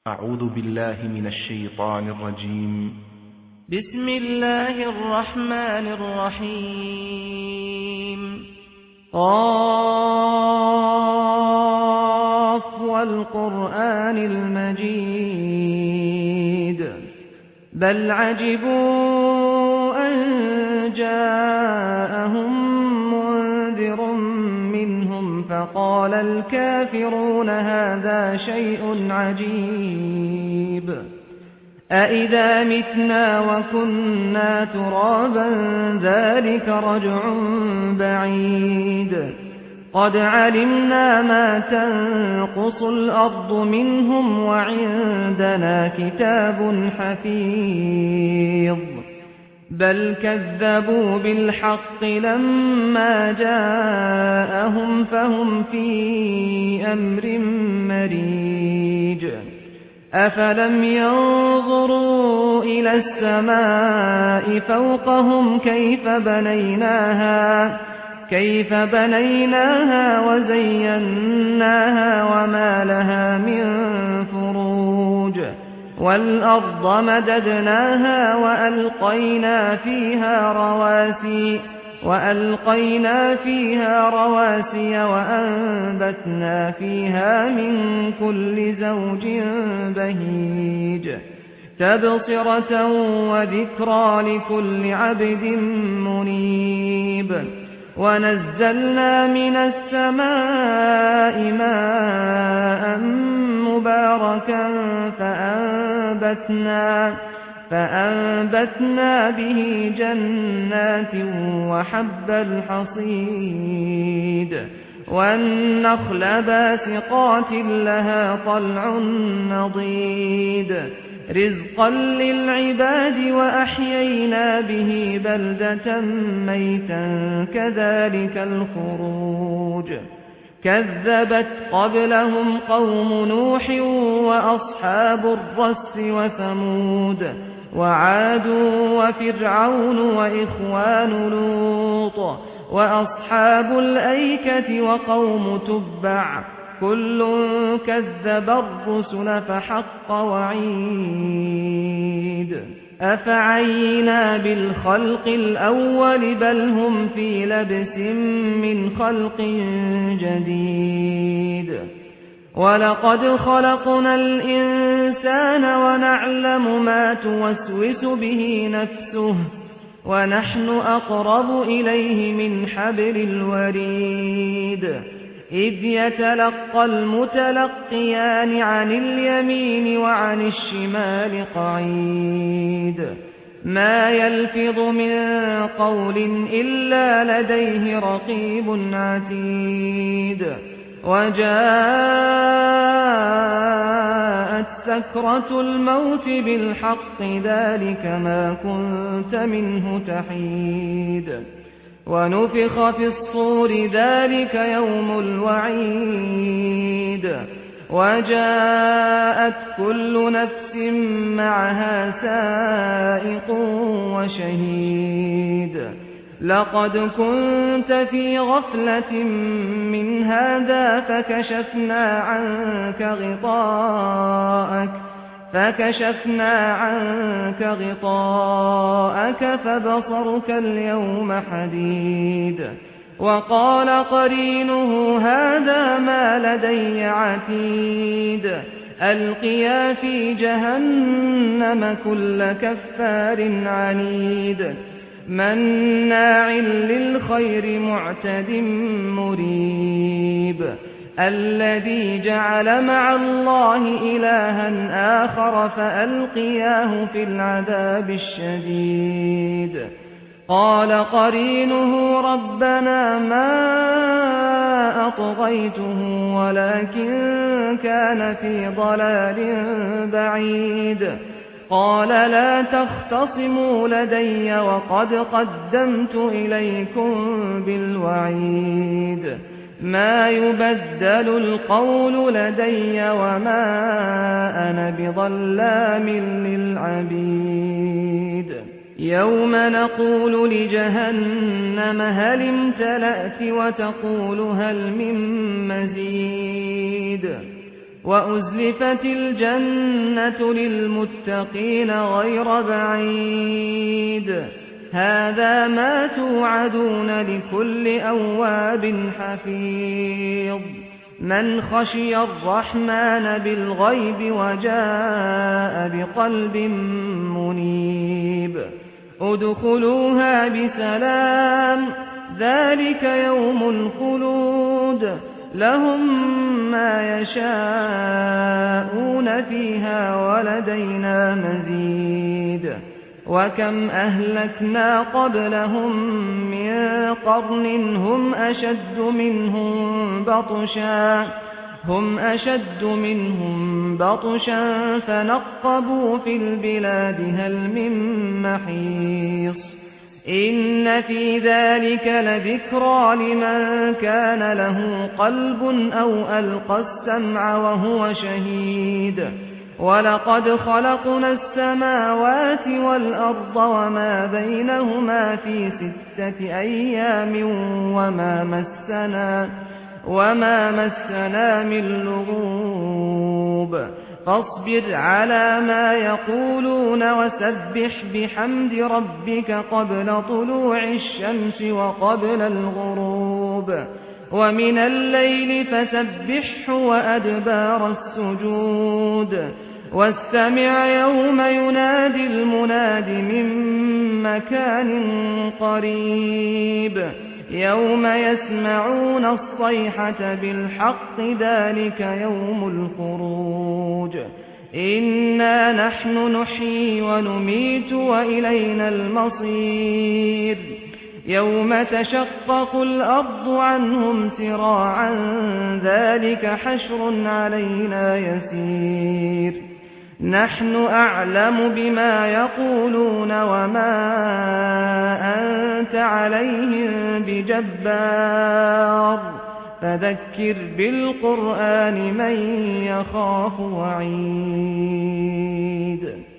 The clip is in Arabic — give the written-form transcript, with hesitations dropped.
أعوذ بالله من الشيطان الرجيم. بسم الله الرحمن الرحيم. قاف والقرآن المجيد بل عجبوا أن جاءهم منذر منهم فقال الكافرون هذا شيء عجيب أإذا متنا وكنا ترابا ذلك رجع بعيد قد علمنا ما تنقص الأرض منهم وعندنا كتاب حفيظ بل كذبوا بالحق لما جاءهم فهم في أمر مريج أفلم ينظروا إلى السماء فوقهم كيف بنيناها وزيناها وما لها من فروج والأرض مددناها وألقينا فيها رواسي وأنبتنا فيها من كل زوج بهيج تبصرة وذكرى لكل عبد منيب ونزلنا من السماء ماء مباركا فأنبتنا به جنات وحب الحصيد والنخل باسقات لها طلع نضيد رزقا للعباد وأحيينا به بلدة ميتا كذلك الخروج كذبت قبلهم قوم نوح وأصحاب الرس وثمود وعاد وفرعون وإخوان لوط وأصحاب الأيكة وقوم تبع كل كذب الرسل فحق وعيد أفعينا بالخلق الأول بل هم في لبس من خلق جديد ولقد خلقنا الإنسان ونعلم ما توسوس به نفسه ونحن أقرب إليه من حبل الوريد إذ يتلقى المتلقيان عن اليمين وعن الشمال قعيد ما يلفظ من قول إلا لديه رقيب عتيد وجاءت سكرة الموت بالحق ذلك ما كنت منه تحيد ونفخ في الصور ذلك يوم الوعيد وجاءت كل نفس معها سائق وشهيد لقد كنت في غفلة من هذا فكشفنا عنك غطاءك فبصرك اليوم حديد وقال قرينه هذا ما لدي عتيد ألقيا في جهنم كل كفار عنيد مناع للخير معتد مريب الذي جعل مع الله إلها آخر فألقياه في العذاب الشديد قال قرينه ربنا ما أطغيته ولكن كان في ضلال بعيد قال لا تختصموا لدي وقد قدمت إليكم بالوعيد ما يبدل القول لدي وما أنا بظلام للعبيد يوم نقول لجهنم هل امتلأت وتقول هل من مزيد وأزلفت الجنة للمتقين غير بعيد هذا ما توعدون لكل أواب حفيظ من خشي الرحمن بالغيب وجاء بقلب منيب ادخلوها بسلام ذلك يوم الخلود لهم ما يشاءون فيها ولدينا مزيد وكم أهلكنا قبلهم من قرن هم أشد منهم بطشا فنقبوا في البلاد هل من محيص إن في ذلك لذكرى لمن كان له قلب أو ألقى السمع وهو شهيد ولقد خلقنا السماوات والأرض وما بينهما في 6 أيام وما مسنا من لغوب فاصبر على ما يقولون وسبح بحمد ربك قبل طلوع الشمس وقبل الغروب ومن الليل فسبحه وأدبار السجود واستمع يوم ينادي المناد من مكان قريب يوم يسمعون الصيحة بالحق ذلك يوم الخروج إنا نحن نحيي ونميت وإلينا المصير يوم تشقق الأرض عنهم سراعا ذلك حشر علينا يسير نحن أعلم بما يقولون وما أنت عليهم بجبار فذكر بالقرآن من يخاف وعيد